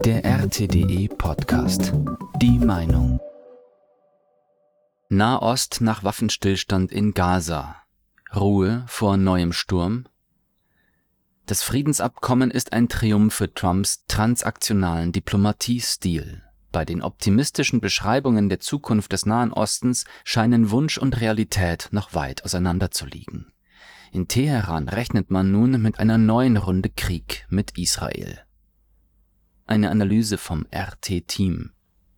Der RTDE Podcast. Die Meinung. Nahost nach Waffenstillstand in Gaza. Ruhe vor neuem Sturm. Das Friedensabkommen ist ein Triumph für Trumps transaktionalen Diplomatiestil. Bei den optimistischen Beschreibungen der Zukunft des Nahen Ostens scheinen Wunsch und Realität noch weit auseinander zu liegen. In Teheran rechnet man nun mit einer neuen Runde Krieg mit Israel. Eine Analyse vom RT-Team.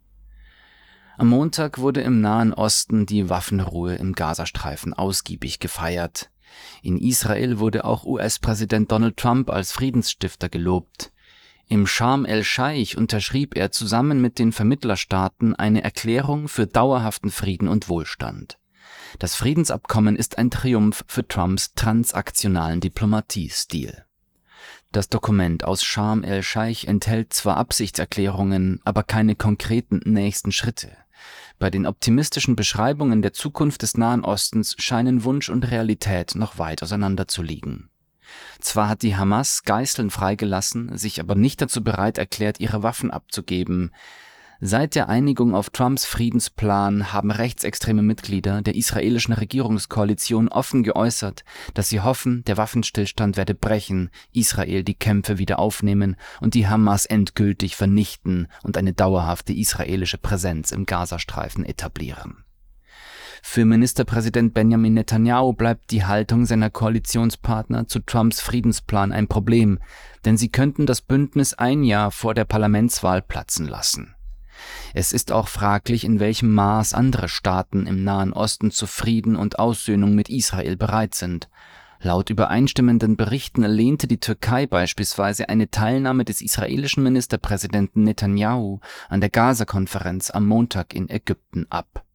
Am Montag wurde im Nahen Osten die Waffenruhe im Gazastreifen ausgiebig gefeiert. In Israel wurde auch US-Präsident Donald Trump als Friedensstifter gelobt. Im Scharm el-Scheich unterschrieb er zusammen mit den Vermittlerstaaten eine Erklärung für dauerhaften Frieden und Wohlstand. Das Friedensabkommen ist ein Triumph für Trumps transaktionalen Diplomatiestil. Das Dokument aus Scharm el-Scheich enthält zwar Absichtserklärungen, aber keine konkreten nächsten Schritte. Bei den optimistischen Beschreibungen der Zukunft des Nahen Ostens scheinen Wunsch und Realität noch weit auseinander zu liegen. Zwar hat die Hamas Geiseln freigelassen, sich aber nicht dazu bereit erklärt, ihre Waffen abzugeben. Seit der Einigung auf Trumps Friedensplan haben rechtsextreme Mitglieder der israelischen Regierungskoalition offen geäußert, dass sie hoffen, der Waffenstillstand werde brechen, Israel die Kämpfe wieder aufnehmen und die Hamas endgültig vernichten und eine dauerhafte israelische Präsenz im Gazastreifen etablieren. Für Ministerpräsident Benjamin Netanyahu bleibt die Haltung seiner Koalitionspartner zu Trumps Friedensplan ein Problem, denn sie könnten das Bündnis ein Jahr vor der Parlamentswahl platzen lassen. Es ist auch fraglich, in welchem Maß andere Staaten im Nahen Osten zu Frieden und Aussöhnung mit Israel bereit sind. Laut übereinstimmenden Berichten lehnte die Türkei beispielsweise eine Teilnahme des israelischen Ministerpräsidenten Netanyahu an der Gaza-Konferenz am Montag in Ägypten ab.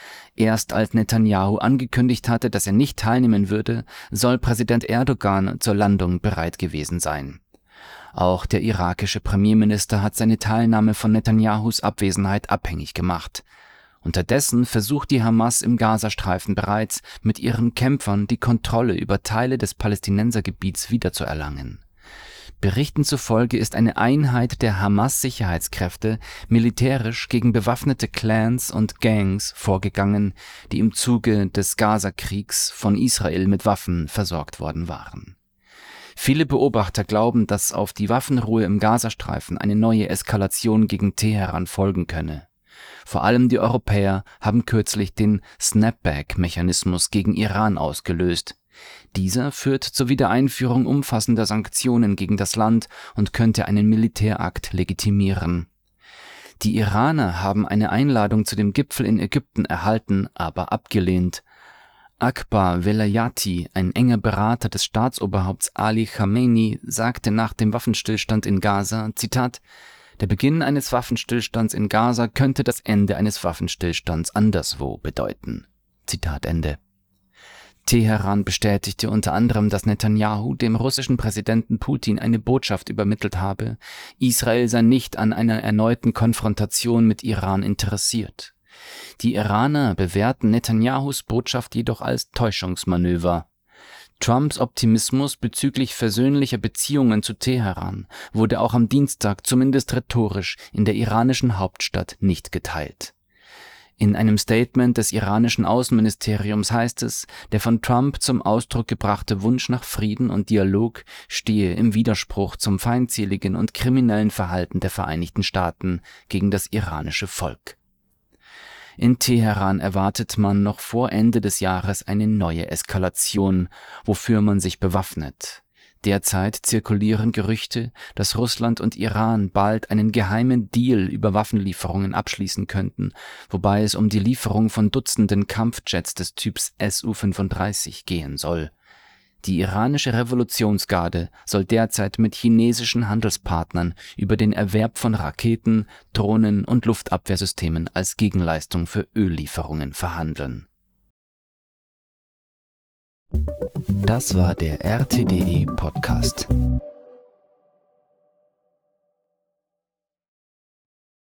Erst als Netanyahu angekündigt hatte, dass er nicht teilnehmen würde, soll Präsident Erdogan zur Landung bereit gewesen sein. Auch der irakische Premierminister hat seine Teilnahme von Netanyahus Abwesenheit abhängig gemacht. Unterdessen versucht die Hamas im Gazastreifen bereits, mit ihren Kämpfern die Kontrolle über Teile des Palästinensergebiets wiederzuerlangen. Berichten zufolge ist eine Einheit der Hamas-Sicherheitskräfte militärisch gegen bewaffnete Clans und Gangs vorgegangen, die im Zuge des Gaza-Kriegs von Israel mit Waffen versorgt worden waren. Viele Beobachter glauben, dass auf die Waffenruhe im Gazastreifen eine neue Eskalation gegen Teheran folgen könne. Vor allem die Europäer haben kürzlich den Snapback-Mechanismus gegen Iran ausgelöst. Dieser führt zur Wiedereinführung umfassender Sanktionen gegen das Land und könnte einen Militärakt legitimieren. Die Iraner haben eine Einladung zu dem Gipfel in Ägypten erhalten, aber abgelehnt. Akbar Velayati, ein enger Berater des Staatsoberhaupts Ali Khamenei, sagte nach dem Waffenstillstand in Gaza, Zitat, der Beginn eines Waffenstillstands in Gaza könnte das Ende eines Waffenstillstands anderswo bedeuten. Zitat Ende. Teheran bestätigte unter anderem, dass Netanyahu dem russischen Präsidenten Putin eine Botschaft übermittelt habe, Israel sei nicht an einer erneuten Konfrontation mit Iran interessiert. Die Iraner bewerten Netanyahus Botschaft jedoch als Täuschungsmanöver. Trumps Optimismus bezüglich versöhnlicher Beziehungen zu Teheran wurde auch am Dienstag zumindest rhetorisch in der iranischen Hauptstadt nicht geteilt. In einem Statement des iranischen Außenministeriums heißt es, der von Trump zum Ausdruck gebrachte Wunsch nach Frieden und Dialog stehe im Widerspruch zum feindseligen und kriminellen Verhalten der Vereinigten Staaten gegen das iranische Volk. In Teheran erwartet man noch vor Ende des Jahres eine neue Eskalation, wofür man sich bewaffnet. Derzeit zirkulieren Gerüchte, dass Russland und Iran bald einen geheimen Deal über Waffenlieferungen abschließen könnten, wobei es um die Lieferung von Dutzenden Kampfjets des Typs Su-35 gehen soll. Die iranische Revolutionsgarde soll derzeit mit chinesischen Handelspartnern über den Erwerb von Raketen, Drohnen und Luftabwehrsystemen als Gegenleistung für Öllieferungen verhandeln. Das war der RTDE Podcast.